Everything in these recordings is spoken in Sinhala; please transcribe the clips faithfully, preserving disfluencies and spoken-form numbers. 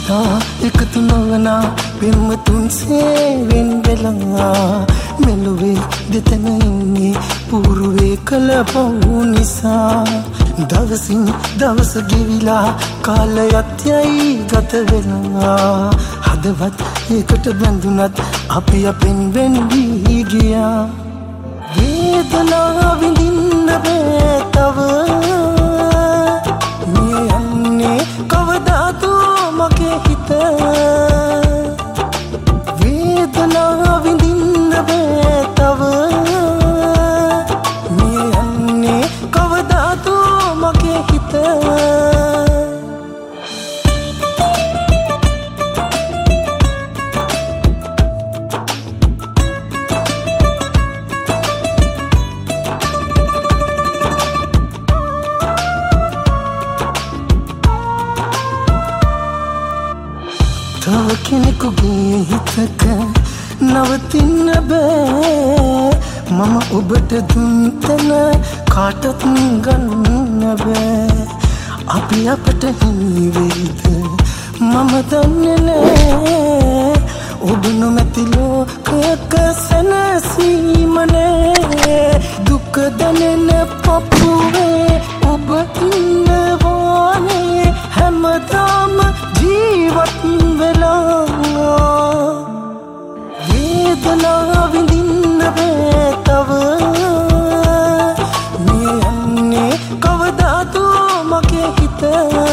කිසිදා එකතු නොවන පෙම්වතුන්සේ වෙන් වෙලා මෙලොවේ දෙතන ඉන්නේ పూర్වේ කළ පව් නිසා දවසින් දවස ගෙවිලා කාලයත් යයි ගත වෙලා හදවත් එකට බැඳුනත් අපි අපෙන් වෙන් වී ගියා වේදනාව විඳින්න බෑ තව මේ යන්නේ කවදාද මගේ හිත වේදනාව විඳින්න බෑ තව මේ යන්නේ කවදාද මගේ හිත තව කෙනෙකුගේ හිතක නවතින්න බෑ මම ඔබට දුන් තැන කාටත් ගන්න බෑ අපි අපට හිමි වෙයිද මම දන්නේ නෑ ඔබ නොමැති ලෝකයක සැනසීම නෑ දුක දැනෙන පපුවේ ඔබ ඉන්නවානේ හැමදාම ජීවත් වෙලා වේදනාව විඳින්න බෑ තව මේ යන්නේ කවදාද මගේ හිත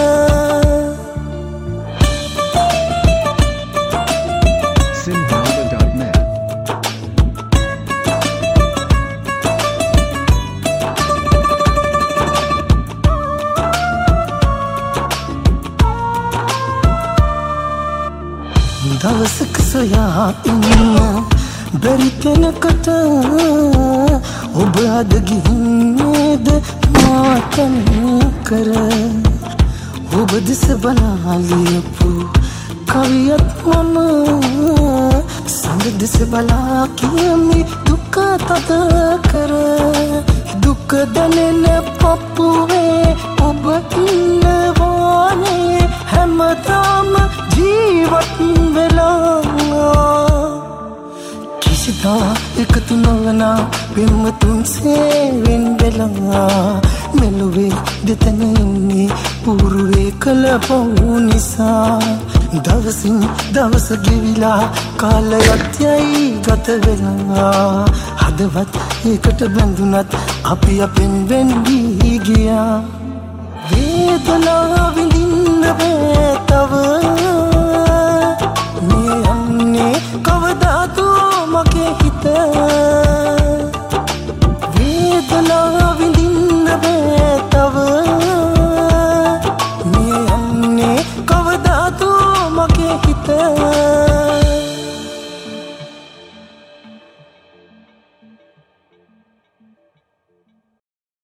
දවසක සොයා ඉන්න බැරි කෙනකට ඔබ අද ගිහින්නේද මාතන් කර ඔබ දෙස බලා ලියපු කවියත් මම සඳ දෙස බලා කියමි දුක තද කර දුක දැනෙන පපුවේ ඔබ ඉන්නවානේ හැමදාම ජීවත් වෙලා කිසිදා එකතු නොවන පෙම්වතුන්සේ වෙන් වෙලා මෙලොවේ දෙතන ඉන්නේ పూర్වේ කළ පව් නිසා දවසින් දවස ගෙවිලා කාලයත් යයි ගත වෙලා හදවත් එකට බැඳුනත් අපි අපෙන් වෙන් වී ගියා වේදනාව විඳින්න බෑ තව